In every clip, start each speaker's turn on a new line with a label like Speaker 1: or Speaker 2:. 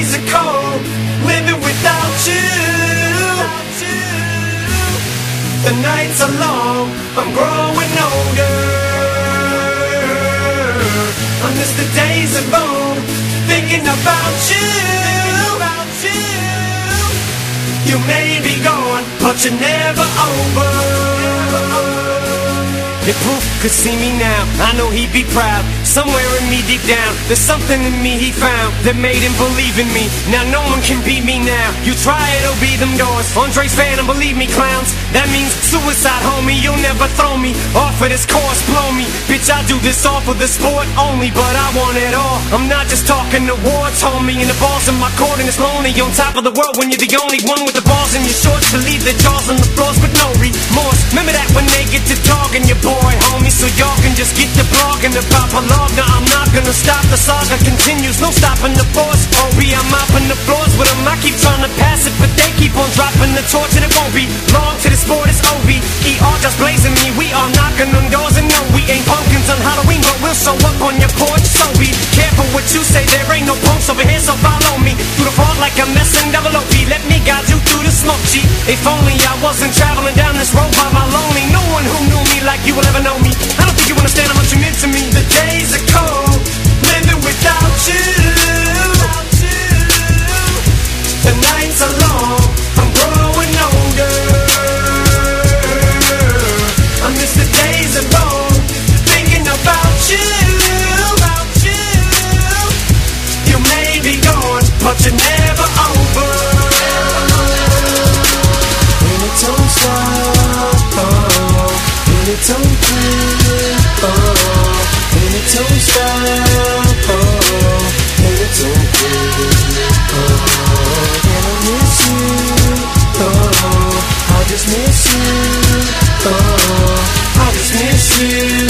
Speaker 1: days are cold, living without you. The nights are long, I'm growing older. I miss the days of old, thinking about you. You may be gone, but you're never over. If Proof could see me now, I know he'd be proud. Somewhere in me deep down, there's something in me he found that made him believe in me. Now no one can beat me now. You try it, it'll be them doors. Andre's fan, and believe me, clowns, that means suicide, homie. You'll never throw me off of this course, blow me. Bitch, I do this all for the sport only, but I want it all. I'm not just talking awards, homie. And the balls in my court, and it's lonely on top of the world when you're the only one with the balls in your shorts to leave the jaws on the floors with no remorse. Remember that when they get to dogging your boy, homie, so y'all can just get to blogging about my love. Now I'm not gonna stop, the saga continues, no stopping the force. Obi, I'm mopping the floors with them. I keep trying to pass it, but they keep on dropping the torch, and it won't be long to the sport. It's OVER just blazing me. We are knocking on doors, and no, we ain't pumpkins on Halloween, but we'll show up on your porch. So be careful what you say, there ain't no punks over here, so follow me through the fog like I'm messing double OP. Let me guide you through the smoke, G. If only I wasn't traveling down this road by my lonely. No one who knew me like you will ever know me. I don't think you understand how much you meant to me. The days are cold, living without you. The nights are long, I'm growing older. I miss the days of old, thinking about you. You may be gone, but you're never over. When it don't stop, oh, when it don't quit, oh, when it don't stop, oh, when it don't quit, oh, and I miss you, oh, I just miss you, oh, I just miss you,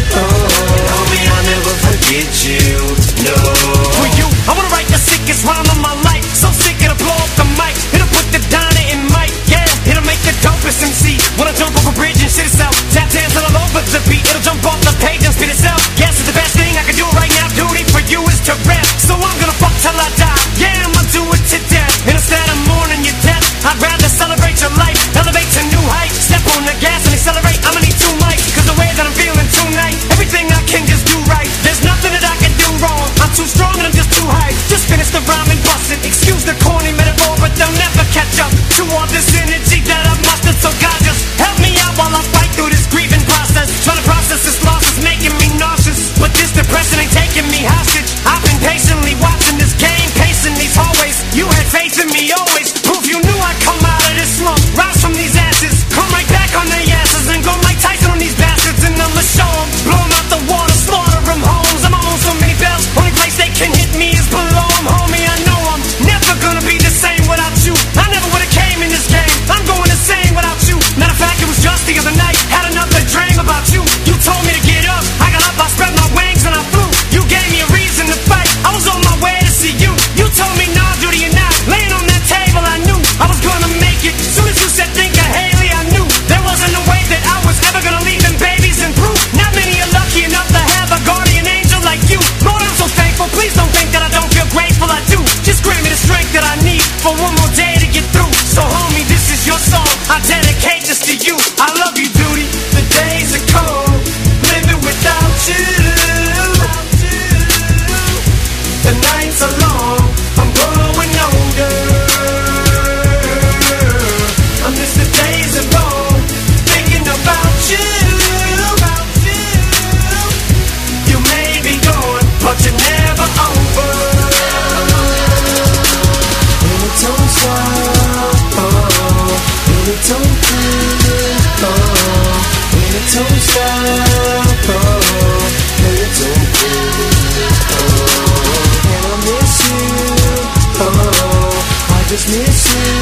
Speaker 1: oh, homie, I'll never forget you, no. For you, I wanna write the sickest rhyme of my life, so sick it'll blow up the mic, it'll put the diner in mic, yeah, it'll make the dopest MC wanna jump off a bridge and shit itself, tap dancing all over the beat, it'll jump off the page and spit itself. Yes, it's the best thing I can do right now. Duty for you is to rap, so I'm gonna fuck till I die. Yeah, I'ma do it to death. And instead of mourning your death, I'd rather celebrate your life, elevate to new heights. Step on the gas and accelerate. I'ma need 2 mics, cause the way that I'm feeling tonight, everything I can just do right. There's nothing that I can do wrong. I'm too strong and I'm just too high. Just finish the rhyme and bust it. Excuse the corny metaphor, but they'll never catch up to all this energy that I've mustered. So God, just help me out while I fight through this grieving process. Trying to process this loss is making me nauseous, but this depression ain't taking me hostage. I've been patiently watching this game, pacing these hallways. You had faith in me always, proof you knew I'd come out of this slump. Rise from these ashes, come right back on their asses, and go Mike Tyson on these bastards. And I'ma show them, blow them out the water, slaughter them homes. I'm on so many bells, only place they can hit me is below them. Homie, I know I'm never gonna be the same without you. I never would've came in this game, I'm going insane without you. Matter of fact, it was just the other night, had another dream about you. You told me to get up, I got up, I spread my wings and I flew. You gave me a reason to fight, I was on my way to see you. You told me, nah, Judy, you're not. Laying on that table, I knew I was gonna make it. Soon as you said think of Haley, I knew there wasn't a way that I was ever gonna leave them babies in proof. Not many are lucky enough to have a guardian angel like you. Lord, I'm so thankful, please don't think that I don't feel grateful, I do. Just grant me the strength that I need for one more day to get through. So homie, this is your song, I dedicate this to you. I love you, Duty. The days are cold, living without you. The nights are long, I'm growing older. I miss the days of old, thinking about you. You may be gone, but you're never over. When it don't stop, oh, when it don't quit, oh, when it don't stop, oh, when it don't quit, oh, and I miss you, oh, I just miss you.